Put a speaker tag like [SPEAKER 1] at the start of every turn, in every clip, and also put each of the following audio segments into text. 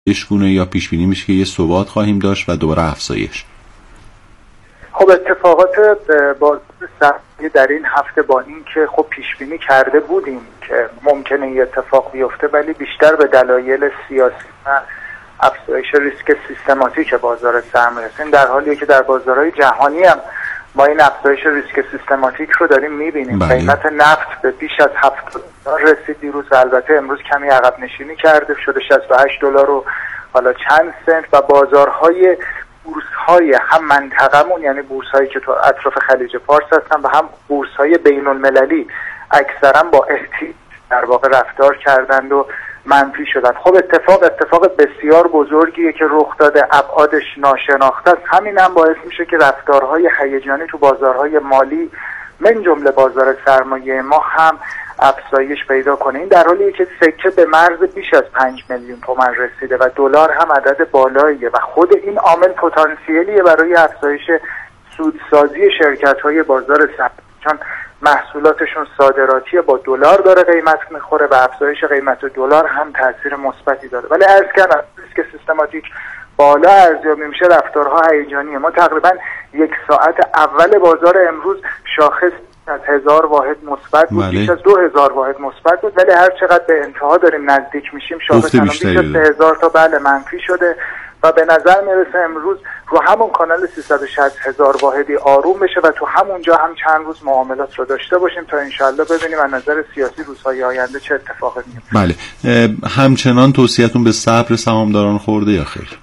[SPEAKER 1] گونه یا پیش بینی میشه که یه ثبات خواهیم داشت و دوباره افزایش؟
[SPEAKER 2] خب اتفاقات بازار سرمایه در این هفته با این که خب پیش بینی کرده بودیم که ممکنه این اتفاق بیفته، ولی بیشتر به دلایل سیاسی و افزایش ریسک سیستماتیک بازار سرمایه است. در حالیه که در بازارهای جهانی هم ما این افزایش ریسک سیستماتیک رو داریم میبینیم. قیمت نفت به بیش از $70 رسید دیروز، البته امروز کمی عقب نشینی کرده، شده $68 و حالا چند سنت. و بازارهای بورس‌های هم منطقمون، یعنی بورس‌هایی که تو اطراف خلیج فارس هستن و هم بورس‌های بین‌المللی اکثرا با احتیاط در واقع رفتار کردند و منفی شدن. خب اتفاق بسیار بزرگیه که رخ داده، ابعادش ناشناخته است. همین هم باعث میشه که رفتارهای هیجانی تو بازارهای مالی من جمله بازار سرمایه ما هم افزایش پیدا کنه. این در حالیه که سکه به مرز بیش از 5 میلیون تومان رسیده و دلار هم عدد بالاییه و خود این عامل پتانسیلیه برای افزایش سودسازی شرکت‌های بازار سرمایه، چون محصولاتشون صادراتی با دلار داره قیمت میخوره و افزایش قیمت دلار هم تاثیر مثبتی داره. ولی عرض کردم ریسک سیستماتیک بالا ارزیابی میشه، رفتارها هیجانیه. ما تقریبا 1 ساعت اول بازار امروز شاخص از 1000 واحد مثبت بود، بیش از 2000 واحد مثبت بود، ولی هر چقدر به انتها داریم نزدیک میشیم شاخص بیش از 3000 تا بله منفی شده و به نظر میرسه امروز رو همون کانال 360,000 واحدی آروم بشه و تو همونجا هم چند روز معاملات رو داشته باشیم تا انشالله ببینیم از نظر سیاسی روزهای آینده چه اتفاقی میفته.
[SPEAKER 1] بله، همچنان توصیه‌تون به صبر سهامداران خورده یا خیر؟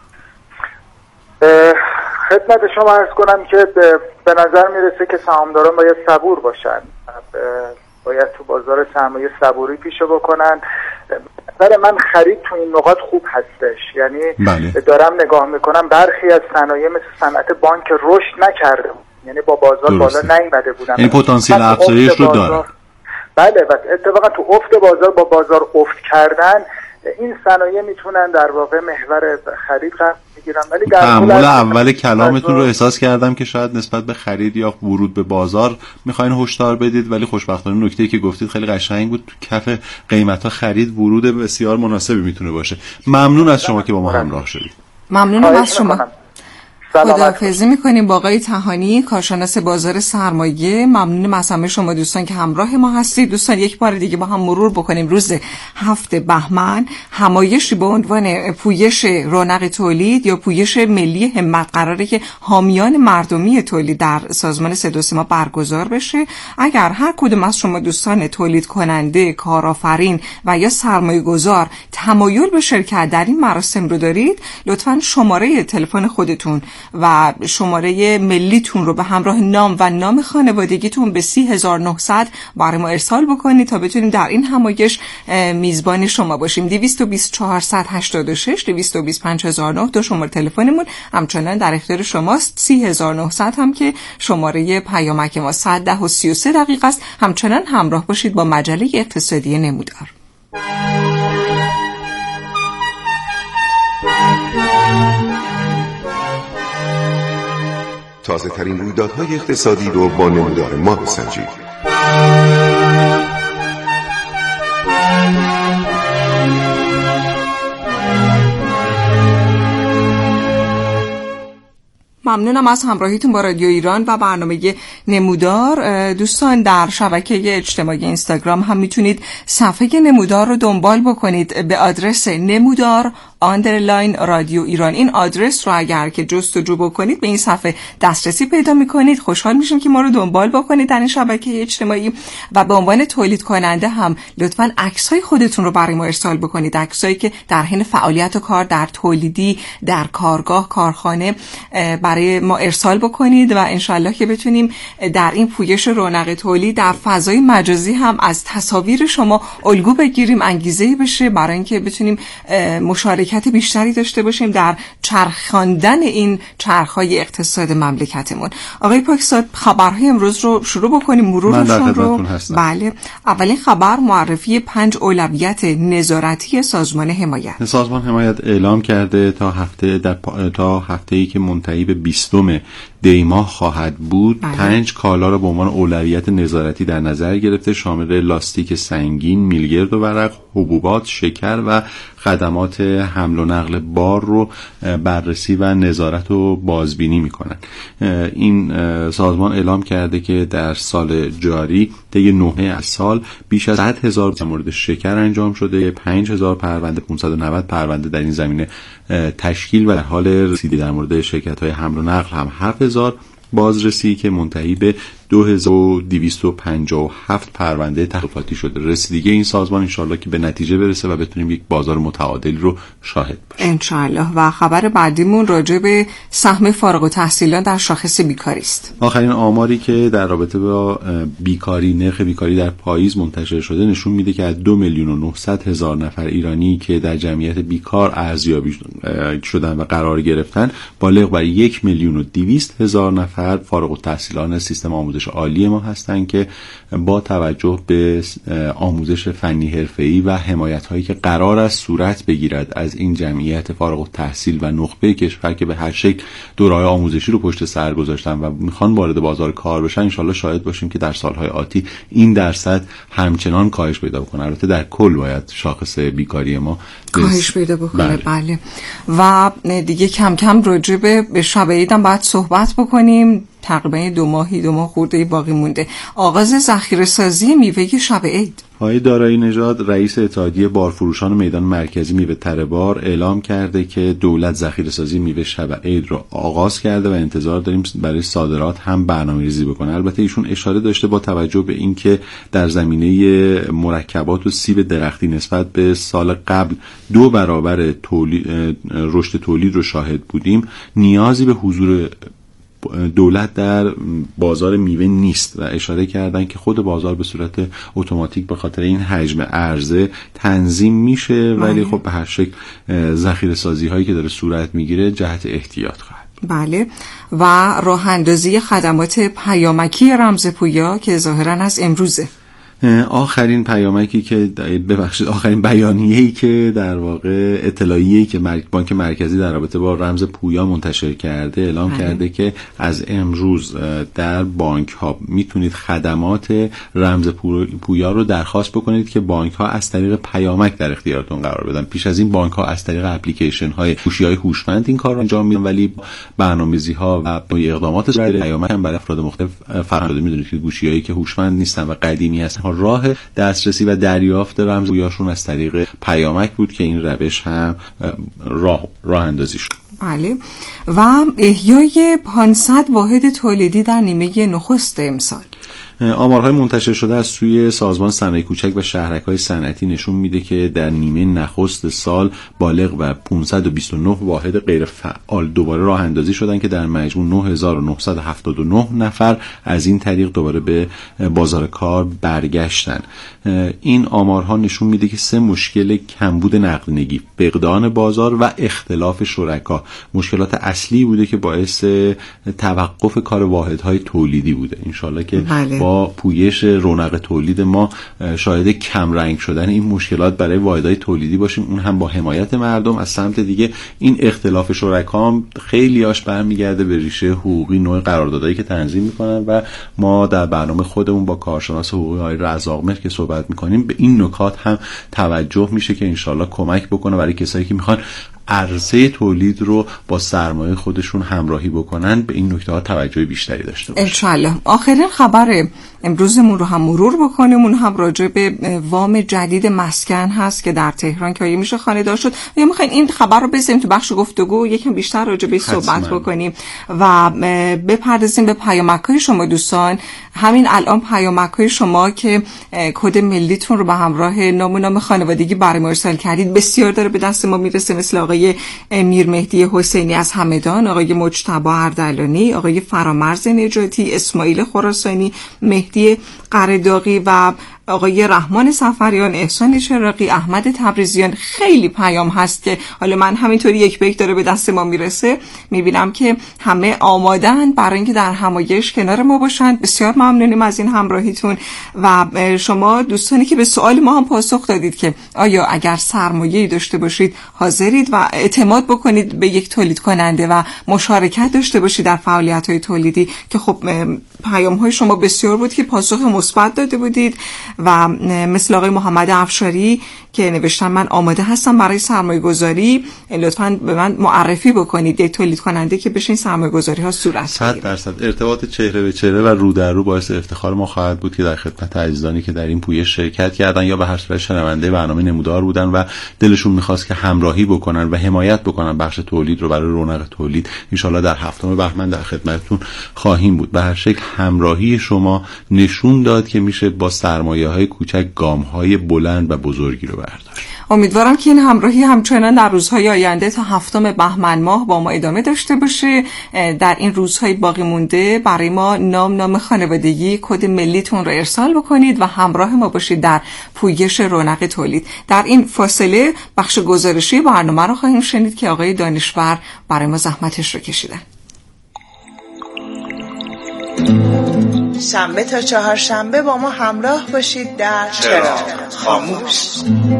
[SPEAKER 2] خدمت شما عرض کنم که به نظر میرسه که سهامداران باید صبور باشن، باید تو بازار سرمایه صبوری پیشه بکنن. نظر من خرید تو این نقاط خوب هستش، یعنی دارم نگاه میکنم برخی از صنایع مثل صنعت بانک رشد نکرده، یعنی با بازار بالا نیامده بودن،
[SPEAKER 1] این پتانسیل افزایش رو داره.
[SPEAKER 2] بله، و اتفاقا تو افت بازار با بازار افت کردن این صنایع میتونن در واقع محور خرید قرار بگیرن. ولی در
[SPEAKER 1] تعامل اول کلامتون رو احساس کردم که شاید نسبت به خرید یا ورود به بازار میخواین هشدار بدید، ولی خوشبختانه نکته‌ای که گفتید خیلی قشنگ بود. تو کف قیمتا خرید ورود بسیار مناسبی میتونه باشه. ممنون از شما که با ما همراه شدید.
[SPEAKER 3] ممنونم از شما. خداحافظی میکنیم با آقای طحانی، کارشناس بازار سرمایه. ممنونم از همه شما دوستان که همراه ما هستید. دوستان یک بار دیگه با هم مرور بکنیم. روز 7 بهمن همایشی با عنوان پویش رونق تولید یا پویش ملی همت قراره که حامیان مردمی تولید در سازمان صدا و سیما برگزار بشه. اگر هر کدوم از شما دوستان تولید کننده، کارآفرین و یا سرمایه گذار تمایل به شرکت در این مراسم رو دارید، لطفاً شماره تلفن خودتون و شماره ملیتون رو به همراه نام و نام خانوادگیتون به 30900 برای ما ارسال بکنید تا بتونیم در این همایش میزبان شما باشیم. 220486 225009 دو شماره تلفنمون همچنان در اختیار شماست. 30900 هم که شماره پیامک ما. 10:33 است. همچنان همراه باشید با مجله اقتصادی نمودار.
[SPEAKER 4] تازه ترین رویدادهای اقتصادی رو با نمودار ما بسنجید.
[SPEAKER 3] ممنونم از همراهیتون با رادیو ایران و برنامه نمودار. دوستان در شبکه اجتماعی اینستاگرام هم میتونید صفحه نمودار رو دنبال بکنید به آدرس نمودار رادیو ایران. این آدرس رو اگر که جستجو بکنید به این صفحه دسترسی پیدا میکنید. خوشحال میشیم که ما رو دنبال بکنید در این شبکه اجتماعی و به عنوان تولید کننده هم لطفاً عکسای خودتون رو برای ما ارسال بکنید، عکسایی که در حین فعالیت و کار در تولیدی، در کارگاه، کارخانه برای ما ارسال بکنید و انشالله که بتونیم در این پویش رونق تولید در فضای مجازی هم از تصاویر شما الگو بگیریم، انگیزه‌ای بشه برای اینکه بتونیم مشارکت بیشتری داشته باشیم در چرخاندن این چرخهای اقتصاد مملکتمون. آقای پاکزاد، خبرهای امروز رو شروع بکنیم مرورشون رو. بله، اولین خبر معرفی 5 اولویت نظارتی سازمان حمایت.
[SPEAKER 1] سازمان حمایت اعلام کرده تا هفته‌ای که منتهی به 20 دی‌ماه خواهد بود 5 کالا را به عنوان اولویت نظارتی در نظر گرفته، شامل لاستیک سنگین، میلگرد و ورق، حبوبات، شکر و خدمات حمل و نقل بار رو بررسی و نظارت و بازبینی میکنن. این سازمان اعلام کرده که در سال جاری طی 9 سال بیش از 100,000 مورد شکر انجام شده، 5,000 پرونده، 590 پرونده در این زمینه تشکیل و در حال رسیدگی در مورد شرکت‌های حمل و نقل هم 7,000 بازرسی که منتهی به 2257 پرونده تحقیقاتی شده. رسیدگی این سازمان انشالله که به نتیجه برسه و بتونیم یک بازار متعادل رو شاهد باشیم
[SPEAKER 3] انشالله. و خبر بعدیمون راجع به سهم فارغ التحصیلان در شاخص بیکاری است.
[SPEAKER 1] آخرین آماری که در رابطه با بیکاری، نرخ بیکاری در پاییز منتشر شده نشون میده که از 2,900,000 نفر ایرانی که در جمعیت بیکار ارزیابی شدن و قرار گرفتن، بالغ بر 1,200,000 نفر فارغ التحصیلان سیستم آموزش عالی ما هستند که با توجه به آموزش فنی حرفه‌ای و حمایت‌هایی که قرار است صورت بگیرد از این جمعیت فارغ التحصیل و نخبه کشور که به هر شکل دوره‌های آموزشی رو پشت سر گذاشتن و میخوان وارد بازار کار بشن، انشالله شاهد باشیم که در سالهای آتی این درصد همچنان کاهش پیدا بکنه. البته در کل باید شاخص بیکاری ما
[SPEAKER 3] کاهش پیدا بکنه. بله. و دیگه کم کم راجع به شب عید هم باید صحبت بکنیم. تقریبا 2 ماه خورده باقی مونده. آغاز ذخیره سازی میوه شب عید.
[SPEAKER 1] آقای دارایی نژاد رئیس اتحادیه بارفروشان میدان مرکزی میوه تره بار اعلام کرده که دولت ذخیره سازی میوه شب عید رو آغاز کرده و انتظار داریم برای صادرات هم برنامه‌ریزی بکنه. البته ایشون اشاره داشته با توجه به اینکه در زمینه مرکبات و سیب درختی نسبت به سال قبل 2 برابر رشد تولید رو شاهد بودیم، نیازی به حضور دولت در بازار میوه نیست و اشاره کردن که خود بازار به صورت اتوماتیک به خاطر این حجم عرضه تنظیم میشه، ولی خب به هر شکل ذخیره سازی هایی که داره صورت میگیره جهت احتیاط خواهد.
[SPEAKER 3] بله. و راه اندازی خدمات پیامکی رمز پویا که ظاهرا از امروزه.
[SPEAKER 1] آخرین پیامکی که آخرین بیانیه‌ای که در واقع اطلاعیه‌ای که بانک مرکزی در رابطه با رمز پویا منتشر کرده اعلام کرده که از امروز در بانک ها میتونید خدمات رمز پویا رو درخواست بکنید که بانک ها از طریق پیامک در اختیارتون قرار بدن. پیش از این بانک ها از طریق اپلیکیشن های گوشی‌های هوشمند این کار رو انجام میدن، ولی برنامه‌ریزی ها و اقدامات پیامک هم برای افراد مختلف فراهم شده. میدونید که گوشی‌هایی که هوشمند نیستن و قدیمی هستن راه دسترسی و دریافت رمز پویاشون از طریق پیامک بود که این روش هم راه اندازی شد.
[SPEAKER 3] بله. و احیای 500 واحد تولیدی در نیمه نخست امسال.
[SPEAKER 1] آمارهای منتشر شده از سوی سازمان صنایع کوچک و شهرک‌های صنعتی نشون میده که در نیمه نخست سال بالغ بر 529 واحد غیر فعال دوباره راه اندازی شدن که در مجموع 9979 نفر از این طریق دوباره به بازار کار برگشتن. این آمارها نشون میده که 3 مشکل کمبود نقدینگی، فقدان بازار و اختلاف شرکا مشکلات اصلی بوده که باعث توقف کار واحدهای تولیدی بوده. انشالله که با پویش رونق تولید ما شاهد کم رنگ شدن این مشکلات برای واحدهای تولیدی باشیم، اون هم با حمایت مردم. از سمت دیگه این اختلاف شرکا هم خیلی هاش برمیگرده به ریشه حقوقی، نوع قراردادایی که تنظیم میکنن و ما در برنامه خودمون با کارشناس حقوقی آقای رزاق‌مهر که صحبت میکنیم به این نکات هم توجه میشه که انشالله کمک بکنه برای کسایی که میخوان عرصه تولید رو با سرمایه خودشون همراهی بکنن، به این نکته ها توجه بیشتری داشته باشن.
[SPEAKER 3] انشالله. آخرین خبر امروزمون رو هم مرور بکنیم، اون هم راجع به وام جدید مسکن هست که در تهران که میشه خانه دار شد. یا میخواین این خبر رو بذاریم تو بخش گفتگو یکم بیشتر راجع به صحبت بکنیم و بپردازیم به پیامک‌های شما دوستان. همین الان پیامک‌های شما که کد ملیتون رو به همراه نام خانوادگی برای ما ارسال کردید بسیار داره به دست ما میرسه، مثل آقای میر مهدی حسینی از همدان، آقای مجتبی اردلانی، آقای فرامرز نجاتی، اسماعیل خراسانی، مهدی قرداغی و آقای رحمان صفریان، احسان چراغی، احمد تبریزیان، خیلی پیام هست که حالا من همینطوری یک به یک داره به دست ما میرسه، میبینم که همه آمادن برای اینکه در همایش کنار ما باشن. بسیار ممنونیم از این همراهیتون و شما دوستانی که به سوال ما هم پاسخ دادید که آیا اگر سرمایه‌ای داشته باشید حاضرید و اعتماد بکنید به یک تولید کننده و مشارکت داشته باشید در فعالیت‌های تولیدی، که خب پیام‌های شما بسیار بود که پاسخ مثبت داده بودید و مثل آقای محمد افشاری که نوشتن من آماده هستم برای سرمایه‌گذاری، لطفاً به من معرفی بکنید یک تولید کننده که بشه این سرمایه‌گذاری‌ها صورت بگیره.
[SPEAKER 1] 100% ارتباط چهره به چهره و رو در رو باعث افتخار ما خواهد بود که در خدمت عزیزانی که در این پویش شرکت کردن یا به هر صورت شنونده برنامه نمودار بودن و دلشون می‌خواست که همراهی بکنن و حمایت بکنن بخش تولید رو برای رونق تولید، ان شاءالله در 7 بهمن در خدمتتون خواهیم بود. به هر شکل همراهی شما نشون داد که میشه با سرمایه‌های کوچک گام‌های بلند و بزرگی رو برداشت.
[SPEAKER 3] امیدوارم که این همراهی همچنان در روزهای آینده تا 7 بهمن ماه با ما ادامه داشته باشه. در این روزهای باقی مونده برای ما نام خانوادگی، کد ملیتون رو ارسال بکنید و همراه ما باشید در پویش رونق تولید. در این فاصله بخش گزارشی برنامه رو خواهیم شنید که آقای دانشور برای ما زحمتش رو کشیدن.
[SPEAKER 5] شنبه تا چهارشنبه با ما همراه باشید در چراغ خاموش.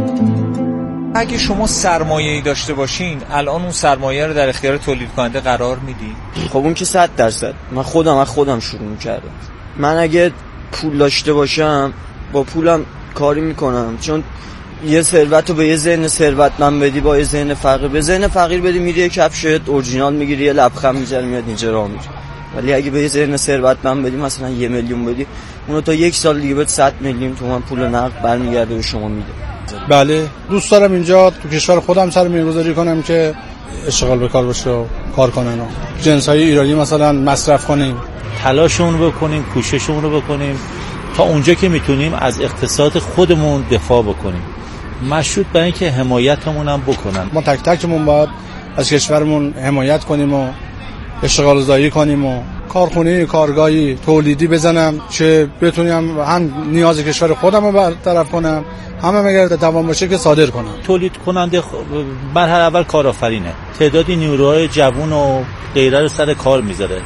[SPEAKER 6] اگه شما سرمایه‌ای داشته باشین الان اون سرمایه رو در اختیار تولید کننده قرار میدین؟
[SPEAKER 7] خب اون که 100%. من خودم شروع کردم. من اگه پول داشته باشم با پولم کاری میکنم، چون یه ثروت رو به یه ذهن ثروتمند بدی با یه ذهن فقیر، به ذهن فقیر بدی میری یه کفش اورجینال میگیری، یه لبخند میزنی میاد اینجا راه میره. ولی اگه به یه ذهن ثروتمند بدی، مثلا 1 میلیون بدی، اونو تا 1 سال دیگه بهت 100 میلیون تومان پول نقد برمیگرده به شما میده.
[SPEAKER 8] بله دوست دارم اینجا تو کشور خودم سرمایه‌گذاری کنم که اشتغال به کار باشه و کار کنن و جنس‌های ایرانی مثلا مصرف کنیم،
[SPEAKER 6] تلاشمون رو بکنیم، کوششمون رو بکنیم تا اونجا که میتونیم از اقتصاد خودمون دفاع بکنیم، مشروط به اینکه حمایتمون هم بکنن.
[SPEAKER 8] ما تک تکمون باید از کشورمون حمایت کنیم و اشتغال زایی کنیم و کارخونه کارگاهی تولیدی بزنم که بتونم هم نیاز کشور خودم رو برطرف کنم، هم اگر توان باشه که صادر کنم.
[SPEAKER 6] تولید کننده مرحله اول کارآفرینه، تعدادی نیروهای جوان و غیره رو سر کار میذاره.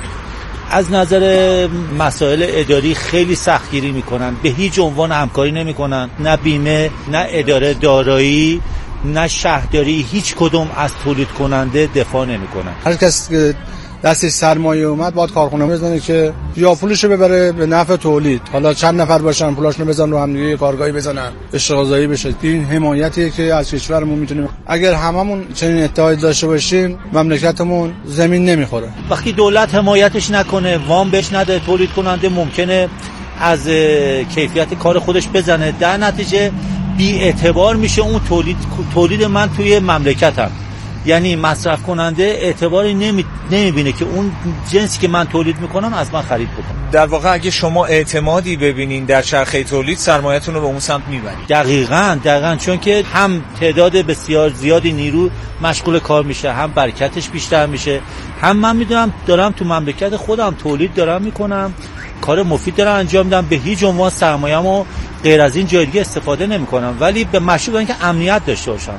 [SPEAKER 6] از نظر مسائل اداری خیلی سختگیری میکنن، به هیچ عنوان همکاری نمیکنن، نه بیمه، نه اداره دارایی، نه شهرداری، هیچ کدوم از تولید کننده دفاع نمیکنن.
[SPEAKER 8] هر کس دستش سرمایه اومد باید کارخونه بزنه که یا پولشو ببره به نفع تولید، حالا چند نفر باشن پولاشونو بزنن رو هم دیگه کارگاهی بزنن، اشتغال زایی بشه. این حمایتیه که از کشورمون میتونیم، اگر هممون چنین اتحادی داشته باشیم مملکتمون زمین نمیخوره.
[SPEAKER 6] وقتی دولت حمایتش نکنه، وام بهش نده، تولید کننده ممکنه از کیفیت کار خودش بزنه، در نتیجه بی اعتبار میشه اون تولید من توی مملکتم. یعنی مصرف کننده اعتباری نمیبینه که اون جنسی که من تولید میکنم از من خرید بکنه.
[SPEAKER 9] در واقع اگه شما اعتمادی ببینین در چرخه تولید، سرمایه‌تون رو به اون سمت میبرید.
[SPEAKER 6] دقیقاً چون که هم تعداد بسیار زیادی نیرو مشغول کار میشه، هم برکتش بیشتر میشه، هم من میدونم دارم تو مملکت خودم تولید دارم میکنم، کار مفید دارم انجام میدم، به هیچ عنوان سرمایه‌مو غیر از این جای دیگه استفاده نمیکنم، ولی به مشروط اینکه امنیت داشته باشم.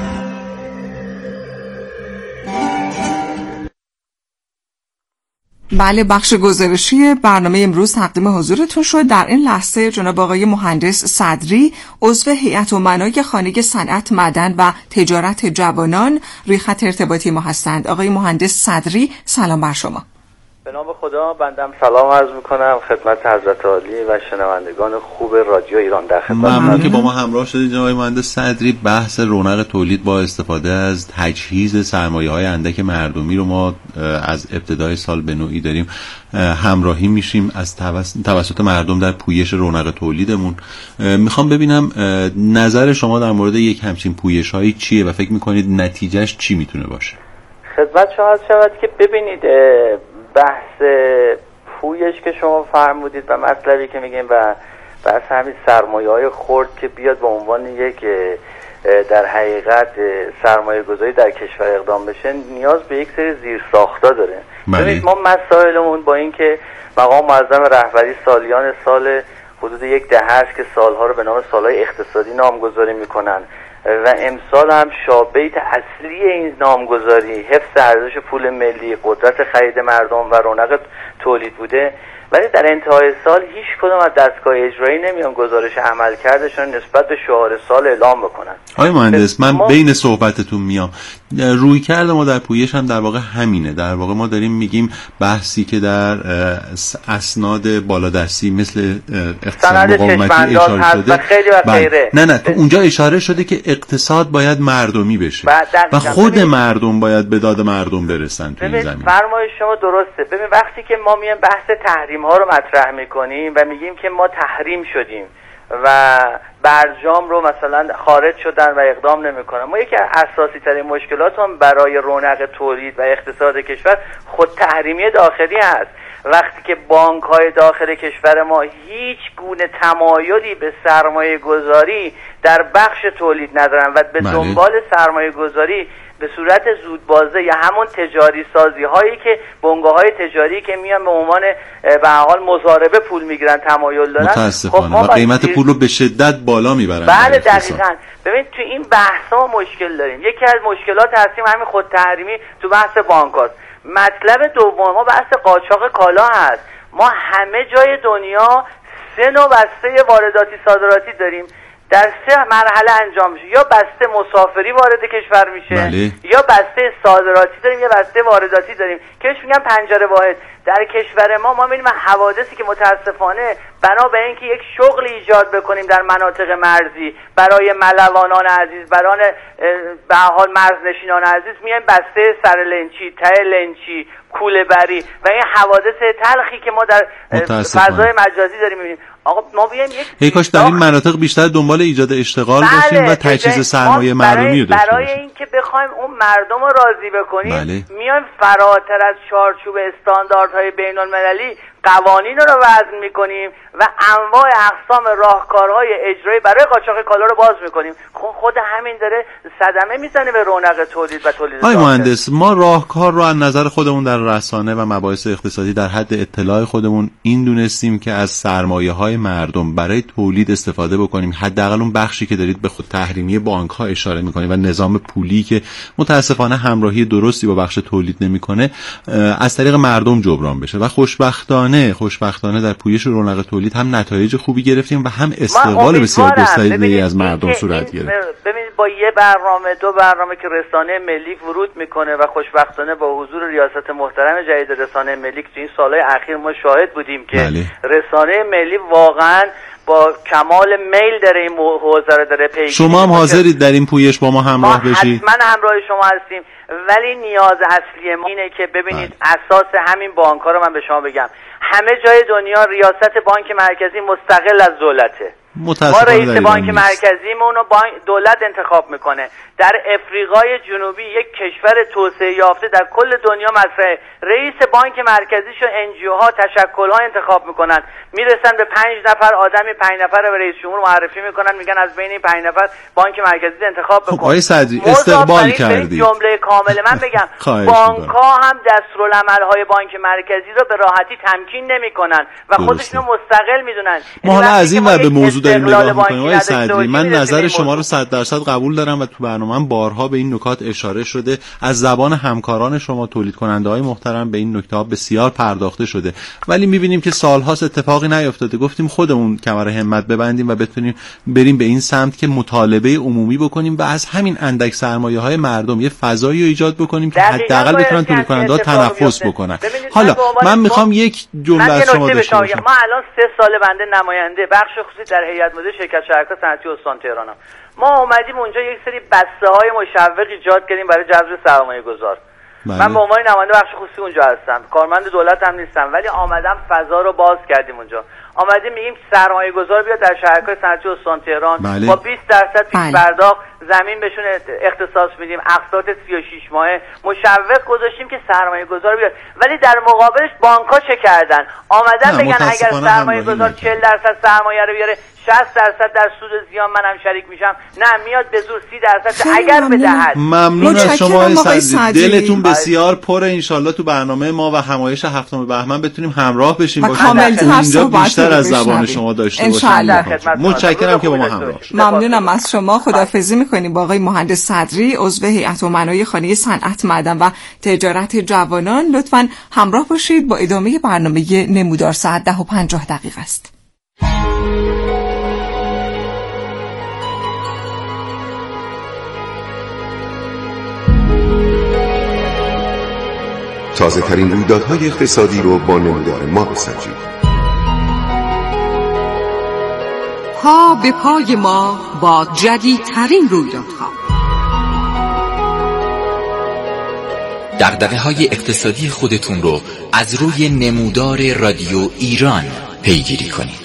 [SPEAKER 3] بله، بخش گزارشی برنامه امروز تقدیم حضورتون شد. در این لحظه جناب آقای مهندس صدری، عضو هیئت امنای خانه صنعت معدن و تجارت جوانان روی خط ارتباطی ما هستند. آقای مهندس صدری، سلام بر شما.
[SPEAKER 10] به نام خدا، بندم سلام عرض میکنم خدمت حضرت عالی و شنوندگان خوب رادیو ایران. در خدمت
[SPEAKER 1] ممنون که با ما همراه شدید جناب مهندس صدری. بحث رونق تولید با استفاده از تجهیز سرمایه‌های اندک مردمی رو ما از ابتدای سال به نوعی داریم همراهی میشیم از توسط مردم در پویش رونق تولیدمون. میخوام ببینم نظر شما در مورد یک همچین پویش‌هایی چیه و فکر میکنید نتیجهش چی میتونه باشه؟
[SPEAKER 10] خدمت شما عرض شود که ببینید، بحث پویش که شما فرمودید و مطلبی که میگیم و بحث همین سرمایه‌های خرد که بیاد به عنوان یک در حقیقت سرمایه گذاری در کشور اقدام بشه، نیاز به یک سری زیرساخت‌ها داره. ببینید ما مسائلمون با این که مقام معظم رهبری سالیان سال حدود 10 دهه است که سالها رو به نام سالهای اقتصادی نامگذاری میکنن و امسال هم شابه‌ت اصلی این نامگذاری حفظ ارزش پول ملی، قدرت خرید مردم و رونق تولید بوده. ولی در انتهای سال هیچ کدوم از دستگاه اجرایی نمیان گزارش عملکردشون نسبت به شعار سال اعلام بکنن.
[SPEAKER 1] آقای مهندس، من بین صحبتتون میام. روی کرده ما در پویش هم در واقع همینه. در واقع ما داریم میگیم بحثی که در اسناد بالادستی مثل اقتصاد مقاومتی اشاره شده
[SPEAKER 10] خیلی و غیره.
[SPEAKER 1] نه تو اونجا اشاره شده که اقتصاد باید مردمی بشه و خود مردم باید به داد مردم برسن تو این زمین.
[SPEAKER 10] فرمایش شما درسته. ببین وقتی که ما میایم بحث تحریم ها رو مطرح میکنیم و میگیم که ما تحریم شدیم و برجام رو مثلا خارج شدن و اقدام نمیکنن، ما یکی از اساسی ترین مشکلات هم برای رونق تولید و اقتصاد کشور خود تحریمی داخلی هست. وقتی که بانک های داخل کشور ما هیچ گونه تمایلی به سرمایه گذاری در بخش تولید ندارن و به دنبال سرمایه گذاری به صورت زودبازه یا همون تجاری سازی هایی که بنگاه های تجاری که میان به عنوان به حال مضاربه پول میگیرن تمایل دارن،
[SPEAKER 1] متاسفانه و قیمت پول رو به شدت بالا میبرن.
[SPEAKER 10] بله دقیقاً. ببین تو این بحثا مشکل داریم. یکی از مشکلات هستیم همین خود تحریمی تو بحث بانکاست. مطلب دوم ما بحث قاچاق کالا هست. ما همه جای دنیا 3 نوع بسته وارداتی صادراتی داریم، در 3 مرحله انجام میشه. یا بسته مسافری وارد کشور میشه، یا بسته صادراتی داریم، یا بسته وارداتی داریم که بهش میگن پنجره واحد. در کشور ما میبینیم حوادثی که متاسفانه بنا به اینکه یک شغل ایجاد بکنیم در مناطق مرزی برای ملوانان عزیز، برای به حال مرزنشینان عزیز، میایم بسته سر لنچی، ته لنچی، کوله بری و این حوادث تلخی که ما در فضای مجازی داریم میبینیم. آقا ما بیایم یک
[SPEAKER 1] کاش در این مناطق بیشتر دنبال ایجاد اشتغال باشیم و تجهیز سرمایه مردمی رو داشته
[SPEAKER 10] برای اینکه بخوایم اون مردم رو راضی بکنیم میایم فراتر از چارچوب استانداردهای بین‌المللی قوانین رو وضع میکنیم و انواع اقسام راهکارهای اجرایی برای قاچاق کالا رو باز میکنیم. خود همین داره صدمه میزنه به رونق تولید و تولید.
[SPEAKER 1] آقای مهندس، ما راهکار رو از نظر خودمون در رسانه و مباحث اقتصادی در حد اطلاع خودمون این دونستیم که از سرمایه‌های مردم برای تولید استفاده بکنیم. حداقل اون بخشی که دارید به خود تحریمی بانک‌ها اشاره می‌کنید و نظام پولی که متأسفانه همراهی درستی با بخش تولید نمی‌کنه از طریق مردم جبران بشه و خوشبختانه در پویش رونق تولید هم نتایج خوبی گرفتیم و هم استقبال بسیار گسترده‌ای از مردم صورت گرفت.
[SPEAKER 10] ببینید با یه برنامه 2 برنامه که رسانه ملی ورود میکنه و خوشبختانه با حضور ریاست محترم جدید رسانه ملی که تو این سالهای اخیر ما شاهد بودیم که رسانه ملی واقعا با کمال میل داره این حوزه رو داره پیگیری.
[SPEAKER 1] شما هم حاضرید در این پویش با ما همراه بشید؟
[SPEAKER 10] حتما همراه شما هستیم، ولی نیاز اصلی ما اینه که ببینید اساس همین بانک‌ها رو من به شما بگم، همه جای دنیا ریاست بانک مرکزی مستقل از دولته. ما رئیس بانک مرکزیمون رو دولت انتخاب میکنه. در افریقای جنوبی یک کشور توسعه یافته در کل دنیا مطرحه، رئیس بانک مرکزیشو NGO ها تشکل ها انتخاب میکنن، میرسن به 5 نفر آدمی 5 نفر رو به رئیس جمهور معرفی میکنن، میگن از بین این 5 نفر بانک مرکزی انتخاب بکن.
[SPEAKER 1] آقای صدری استقبال کردید.
[SPEAKER 10] جمله کامل من بگم بانک ها هم دستورالعمل های بانک مرکزی رو به راحتی تمکین نمیکنن و خودشونو مستقل میدونن.
[SPEAKER 1] ما حالا از این ور به موضوع داریم نگاه میکنیم. آقای صدری، من نظر شما رو 100% قبول دارم و تو برنامه بارها به این نکات اشاره شده. از زبان همکاران شما تولید کننده های محترم به این نکته ها بسیار پرداخته شده، ولی میبینیم که سالهاست اتفاقی نیفتاده. گفتیم خودمون کمر همت ببندیم و بتونیم بریم به این سمت که مطالبه عمومی بکنیم و از همین اندک سرمایه های مردم یه فضایی رو ایجاد بکنیم که حداقل بتونن تولید کننده ها تنفس بکنن. حالا من میخوام یک جمله از شما داشته باشم.
[SPEAKER 10] ما الان 3 سال بنده نماینده بخش خصوصی در هیئت مدیره شرکت شرکت صنعتی استان تهرانم. ما اومدیم اونجا یک سری بسته‌های مشوق ایجاد کردیم برای جذب سرمایه‌گذار. من به عنوان نماینده بخش خصوصی اونجا هستم، کارمند دولت هم نیستم، ولی آمدم فضا رو باز کردیم اونجا. آمدیم میگیم سرمایه‌گذار بیاد در شرکت صنعتی استان تهران با 20% پیش پرداخت زمین بهشون اختصاص میدیم، اقساط 36 ماهه مشوق گذاشتیم که سرمایه‌گذار بیاد. ولی در مقابلش بانک‌ها چه کردن؟ آمدن بگن اگر سرمایه‌گذار 40% سرمایه رو بیاره 60% در سود زیان منم شریک میشم، نه میاد به زور 30% اگر بدهد.
[SPEAKER 1] ممنون از شما صدری. دلتون بسیار پر. انشالله تو برنامه ما و همایش 7 بهمن بتونیم همراه بشیم با شما، اینجا بیشتر از زبان شما داشته باشیم. متشکرم که با ما همراه شدید.
[SPEAKER 3] ممنونم از شما. خداحافظی میکنیم با آقای مهندس صدری، عضو هیئت امنای خانه صنعت معدن و تجارت جوانان. لطفاً همراه باشید با ادامه برنامه نمودار. ساعت 10:50 است.
[SPEAKER 4] تازه ترین رویدادهای اقتصادی رو با نمودار ما بسنجید.
[SPEAKER 11] پا به پای ما با جدیدترین رویدادها.
[SPEAKER 12] دغدغه‌های اقتصادی خودتون رو از روی نمودار رادیو ایران پیگیری کنید.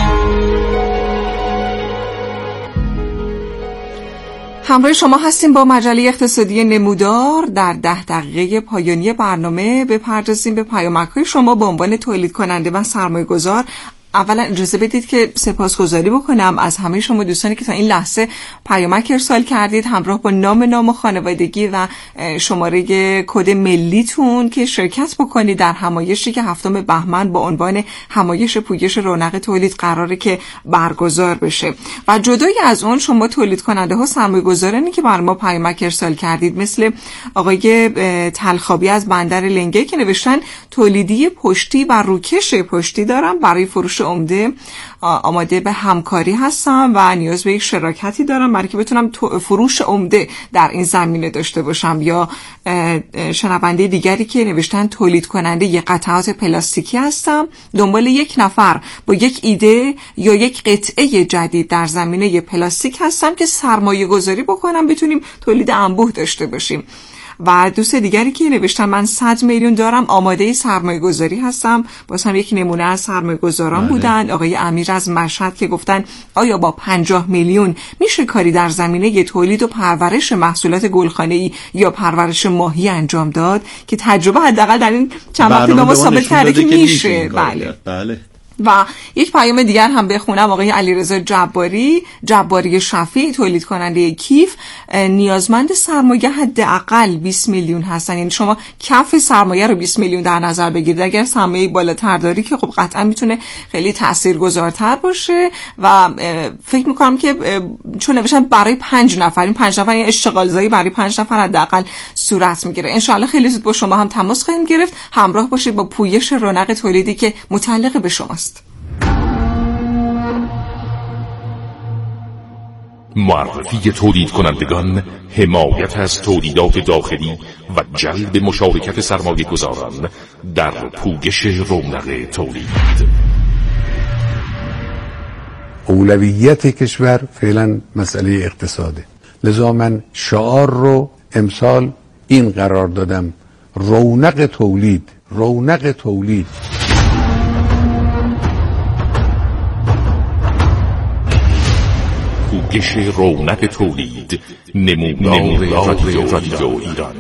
[SPEAKER 3] همراه شما هستیم با مجله اقتصادی نمودار. در 10 دقیقه پایانی برنامه بپردازیم به پیامک‌های شما به عنوان تولید کننده و سرمایه‌گذار. اولا اجازه بدید که سپاسگزاری بکنم از همه شما دوستانی که تا این لحظه پیامک ارسال کردید همراه با نام و خانوادگی و شماره کد ملیتون که شرکت بکنید در همایشی که 7 بهمن با عنوان همایش پویش رونق تولید قراره که برگزار بشه. و جدای از اون شما تولید کننده ها سرمایه‌گذارانی که برای ما پیامک ارسال کردید مثل آقای تلخابی از بندر لنگه که نوشتن تولیدی پشتی و روکش پشتی دارم، برای فروش عمده آماده به همکاری هستم و نیاز به یک شراکتی دارم برای که بتونم فروش عمده در این زمینه داشته باشم. یا شنونده دیگری که نوشتن تولید کننده یک قطعات پلاستیکی هستم، دنبال یک نفر با یک ایده یا یک قطعه جدید در زمینه پلاستیک هستم که سرمایه گذاری بکنم بتونیم تولید انبوه داشته باشیم. و دوست دیگری که نوشتن من 100 میلیون دارم، آماده سرمایه گذاری هستم. باز هم یک نمونه از سرمایه گذاران بودن. آقای امیر از مشهد که گفتن آیا با 50 میلیون میشه کاری در زمینه تولید و پرورش محصولات گلخانه‌ای یا پرورش ماهی انجام داد که تجربه حداقل در این چند وقت به ما ثابت کرده که میشه.
[SPEAKER 1] بله.
[SPEAKER 3] و یک پیام دیگر هم بخونم. آقای علیرضا جباری شفیع تولید کننده کیف، نیازمند سرمایه حداقل 20 میلیون هستن. یعنی شما کف سرمایه رو 20 میلیون در نظر بگیرید. اگر سرمایه بالاتر داری که خب قطعا میتونه خیلی تاثیرگذارتر باشه و فکر میکنم که چون نوشتن برای 5 نفر، این 5 نفر این اشتغالزایی برای 5 نفر حداقل صورت میگیره. ان شاءالله خیلی زود با شما هم تماس خواهیم گرفت. همراه باشید با پویش رونق تولیدی که متعلق به شماست.
[SPEAKER 13] معرفی تولید کنندگان، حمایت از تولیدات داخلی و جلب مشارکت سرمایه گذاران در پویش رونق تولید.
[SPEAKER 14] اولویت کشور فعلا مسئله اقتصاده، لذا من شعار رو امسال این قرار دادم: رونق تولید، رونق تولید.
[SPEAKER 13] پویش رونق تولید، نمودار رادیو ایران.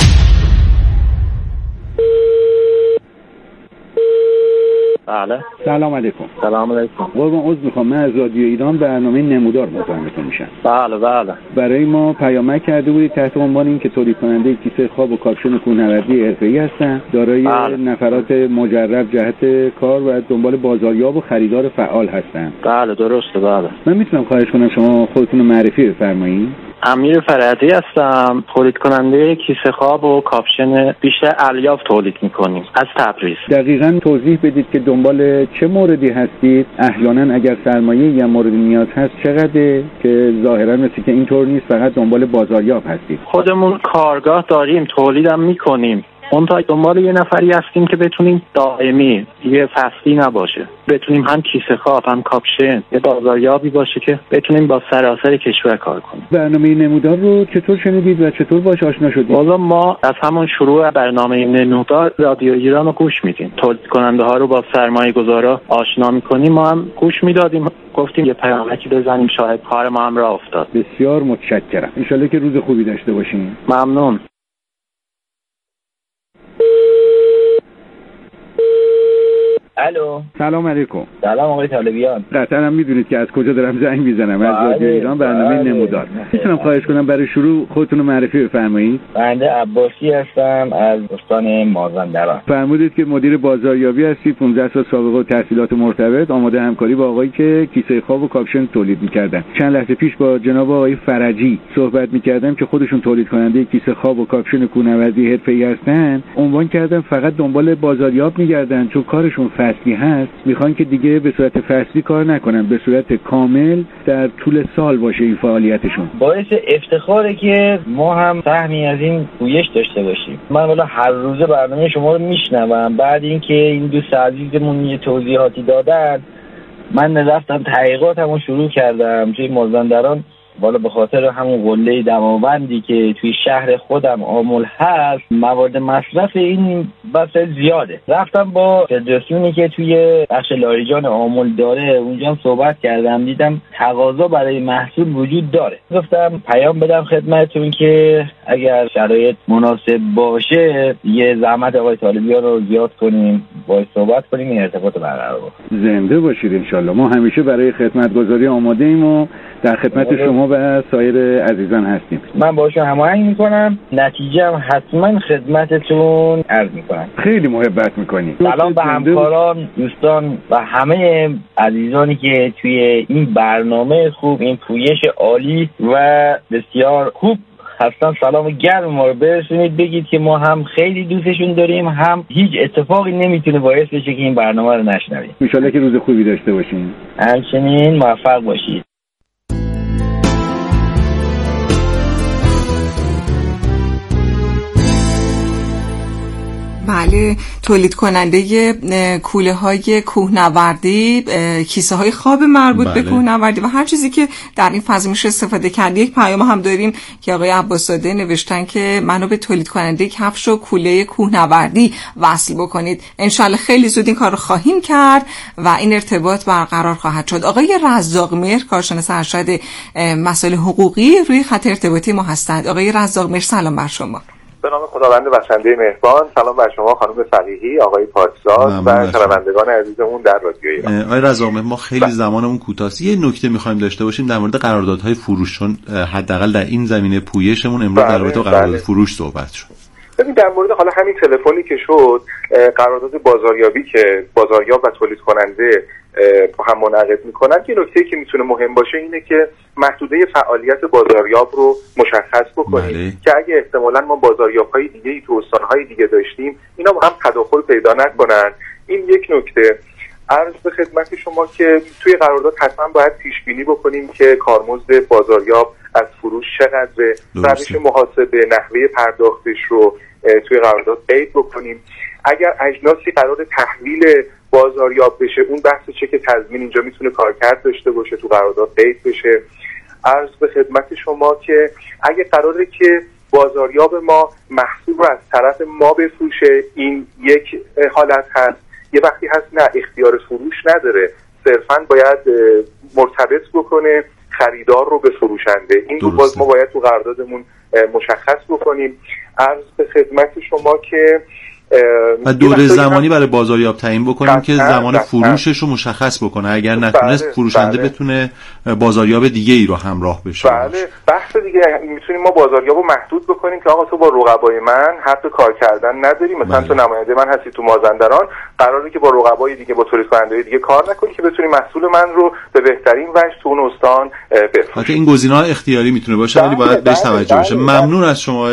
[SPEAKER 15] بله.
[SPEAKER 16] سلام علیکم.
[SPEAKER 15] سلام علیکم.
[SPEAKER 16] قربان عذر میخوام، من از رادیو ایران برنامه نمودار مزاحمتون میشم.
[SPEAKER 15] بله.
[SPEAKER 16] برای ما پیامک کرده بودید تحت عنوان این که تولید کننده کیسه خواب و کاپشن کوهنوردی حرفه‌ای هستن، دارای نفرات مجرب جهت کار و دنبال بازاریاب و خریدار فعال هستن.
[SPEAKER 15] بله درسته. بله.
[SPEAKER 16] من میتونم خواهش کنم شما خودتون رو معرفی بفرمایید؟
[SPEAKER 15] امیر فرحتی هستم، تولید کننده کیسه خواب و کاپشن بیشتر الیاف تولید میکنیم از تبریز.
[SPEAKER 16] دقیقاً توضیح بدید که دنبال چه موردی هستید، احیانا اگر سرمایه یا مورد نیاز هست چقدره، که ظاهرا مثل که اینطور نیست فقط دنبال بازاریاب هستید.
[SPEAKER 15] خودمون کارگاه داریم، تولیدم میکنیم. اون تا دنبال یه نفری هستیم که بتونیم دائمی، یه فصلی نباشه، بتونیم هم کیسه خواب هم کاپشن، یه بازاریابی باشه که بتونیم با سراسر کشور کار کنیم.
[SPEAKER 16] برنامه نمودار رو چطور شنیدید و چطور باهاش آشنا شدید؟
[SPEAKER 15] والا ما از همون شروع برنامه نمودار رادیو ایران رو گوش میدیم، تولید کننده ها رو با سرمایه گذارا آشنا میکنیم، ما هم گوش میدادیم، گفتیم یه پیامکی بزنیم شاید کار ما هم راه افتاد.
[SPEAKER 16] بسیار متشکرم، ان شاءالله که روز خوبی داشته باشین.
[SPEAKER 15] ممنون.
[SPEAKER 16] الو، سلام علیکم.
[SPEAKER 17] سلام آقای طالبیان.
[SPEAKER 16] قطعا هم میدونید که از کجا دارم زنگ میزنم، از رادیو ایران، برنامه نمودار. میتونم خواهش کنم برای شروع خودتون رو معرفی بفرمایید؟
[SPEAKER 17] بنده عباسی هستم از استان مازندران.
[SPEAKER 16] فرمودید که مدیر بازاریابی هستید، 15 سال سابقه و تحصیلات مرتبط، آماده همکاری با آقایی که کیسه خواب و کاپشن تولید میکردن. چند لحظه پیش با جناب آقای فرجی صحبت میکردم که خودشون تولید کننده کیسه خواب و کاپشن کوهنوردی حرفه‌ای هستن. عنوان کردم فقط دنبال بازاریاب میگردن، چون کارشون فصلی هست، میخوان که دیگه به صورت فصلی کار نکنن، به صورت کامل در طول سال باشه این فعالیتشون.
[SPEAKER 17] باعث افتخاره که ما هم سهمی از این پویش داشته باشیم. من والا هر روزه برنامه شما رو میشنوم. بعد اینکه این دوست عزیزمون یه توضیحاتی دادن، من رفتم تحقیقاتمو شروع کردم توی مازندران. والا به خاطر همون قله دماوندی که توی شهر خودم آمل هست، موارد مصرف این وسایل زیاده. رفتم با فدراسیونی که توی بخش لاریجان آمل داره اونجا صحبت کردم، دیدم تقاضا برای محصول وجود داره. گفتم پیام بدم خدمتتون که اگر شرایط مناسب باشه یه زحمت آقای طالبیان رو زیاد کنیم، باهاش صحبت کنیم، این ارتباط برقرار کنیم.
[SPEAKER 16] زنده باشید انشالله. ما همیشه برای خدمتگزاری آماده ایم و در خدمت شما و سایر عزیزان هستیم.
[SPEAKER 17] من باشون هماهنگ میکنم، نتیجه هم حتما خدمتتون عرض میکنم.
[SPEAKER 16] خیلی محبت میکنیم.
[SPEAKER 17] سلام به همکاران، دوستان و همه عزیزانی که توی این برنامه خوب، این پویش عالی و بسیار خوب هستن، سلام گرم ما رو برسونید، بگید که ما هم خیلی دوستشون داریم، هم هیچ اتفاقی نمیتونه باعث بشه که این برنامه رو نشنویم.
[SPEAKER 16] ان شاءالله که روز خوبی داشته باشین.
[SPEAKER 17] همچنین موفق باشید.
[SPEAKER 3] بله، تولید کننده کوله های کوهنوردی، کیسه های خواب مربوط به کوهنوردی و هر چیزی که در این فضا میشه استفاده کرد. یک پیام هم داریم که آقای عباس‌زاده نوشتن که منو به تولید کننده کفش و کوله کوهنوردی وصل بکنید. انشالله خیلی زود این کار رو خواهیم کرد و این ارتباط برقرار خواهد شد. آقای رزاق مهر، کارشناس ارشد مسائل حقوقی، روی خط ارتباطی ما هستند. آقای رزاق مهر، سلام بر شما.
[SPEAKER 18] به نام خداوند بخشنده مهربان. سلام بر شما خانم فقیهی، آقای پاکساز و شنوندگان عزیزمون در رادیو ایران.
[SPEAKER 1] آقای رزاق مهر، ما خیلی زمانمون کوتاست، یه نکته می‌خوایم داشته باشیم در مورد قراردادهای فروش، چون حداقل در این زمینه پویشمون امروز در رابطه با قرارداد فروش صحبت شد.
[SPEAKER 18] ببین در مورد حالا همین تلفنی که شد، قرارداد بازاریابی که بازاریاب و تولید کننده با هم منعقد میکنن، یه نکته‌ای که میتونه مهم باشه اینه که محدوده فعالیت بازاریاب رو مشخص بکنیم که اگه احتمالاً ما بازاریاب‌های دیگه‌ای تو استان‌های دیگه داشتیم، اینا با هم تداخل پیدا نکنن. این یک نکته. عرض به خدمت شما که توی قرارداد حتما باید پیش بینی بکنیم که کارمزد بازاریاب از فروش چقدره، روش محاسبه، نحوه پرداختش رو توی قرارداد قید بکنیم. اگر اجناسی قرار تحویل بازاریاب بشه، اون بحث چک تضمین اینجا میتونه کارکرد داشته باشه، تو قرارداد قید بشه. عرض به خدمت شما که اگه قراره که بازاریاب ما محصول رو از طرف ما بفروشه، این یک حالت هست. یه وقتی هست نه، اختیار فروش نداره، صرفاً باید مرتبط بکنه خریدار رو به فروشنده. این رو باز ما باید تو قراردادمون مشخص بکنیم. عرض به خدمت شما که
[SPEAKER 1] و دوره زمانی برای بازاریاب تعیین بکنیم که زمان فروشش رو مشخص بکنه، اگر نتونست فروشنده بتونه بازاریاب دیگه ای رو همراه بشه.
[SPEAKER 18] بله، بحث دیگه میتونیم ما بازاریاب رو محدود بکنیم که آقا تو با رقبای من حق کار کردن نداری، مثلا تو نماینده من هستی تو مازندران، قراره که با رقبای دیگه، با تولید کننده‌های دیگه کار نکنی که بتونی محصول من رو به بهترین وجه تو اون استان بفروشی.
[SPEAKER 1] این گزینه‌ها اختیاری میتونه باشه ولی باید بهش توجه بشه. ممنون از شما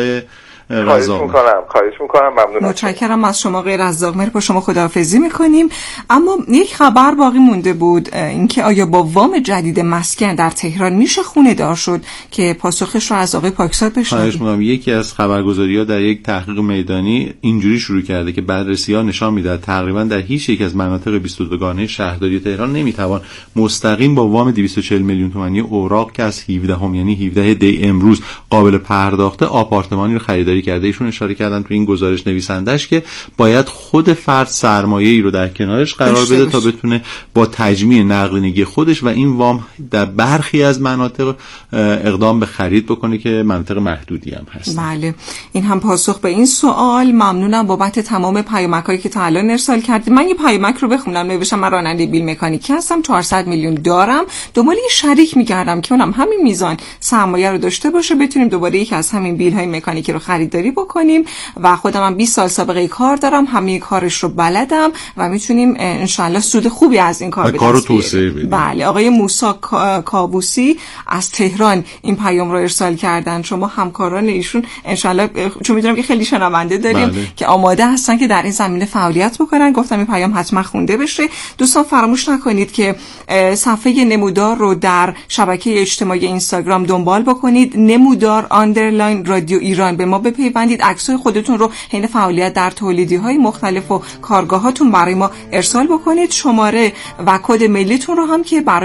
[SPEAKER 18] خواهش میکنم. ممنونم.
[SPEAKER 3] متشکرم از شما آقای رزاق مهر. با شما خداحافظی میکنیم. اما یک خبر باقی مونده بود، اینکه آیا با وام جدید مسکن در تهران میشه خونه دار شد، که پاسخش رو از آقای پاکساد بشنویم.
[SPEAKER 1] یکی از خبرگزاری‌ها در یک تحقیق میدانی اینجوری شروع کرده که بررسی‌ها نشان میده تقریبا در هیچ یک از مناطق 22گانه شهرداری تهران نمیتوان مستقیم با وام 240 میلیون تومانی اوراق که از 17 یعنی 17 دی امروز قابل پرداخت آپارتمانی رو خرید خریداری کرده. ایشون اشاره کردن تو این گزارش نویسندش که باید خود فرد سرمایه‌ای رو در کنارش قرار بده تا بتونه با تجمیع نقدینگی خودش و این وام در برخی از مناطق اقدام به خرید بکنه که مناطق محدودی هم هست.
[SPEAKER 3] بله، این هم پاسخ به این سوال. ممنونم بابت تمام پیامک‌هایی که تا الان ارسال کردید. من یه پیامک رو بخونم. نوشتم من راننده بیل مکانیکی هستم، 400 میلیون دارم، دنبال یه شریک می‌گردم که اونم همین میزان سرمایه رو داشته باشه، بتونیم دوباره یکی از همین بیل‌های مکانیکی رو خریداری بکنیم و خودم هم 20 سال سابقه کار دارم، همه کارش رو بلدم و میتونیم انشالله سود خوبی از این کار
[SPEAKER 1] کارو توسعه بدیم.
[SPEAKER 3] بله، آقای موسی کابوسی از تهران این پیام رو ارسال کردن. شما همکاران ایشون انشالله، چون میدونم که خیلی شنونده داریم که آماده هستن که در این زمینه فعالیت بکنن، گفتم این پیام حتما خونده بشه. دوستان فراموش نکنید که صفحه نمودار رو در شبکه اجتماعی اینستاگرام دنبال بکنید، نمودار _ رادیو ایران. به ما بپیوندید، عکسای خودتون رو حین فعالیت در تولیدی‌های مختلف و کارگاهاتون برای ما ارسال بکنید. شماره و کد ملیتون رو هم که برای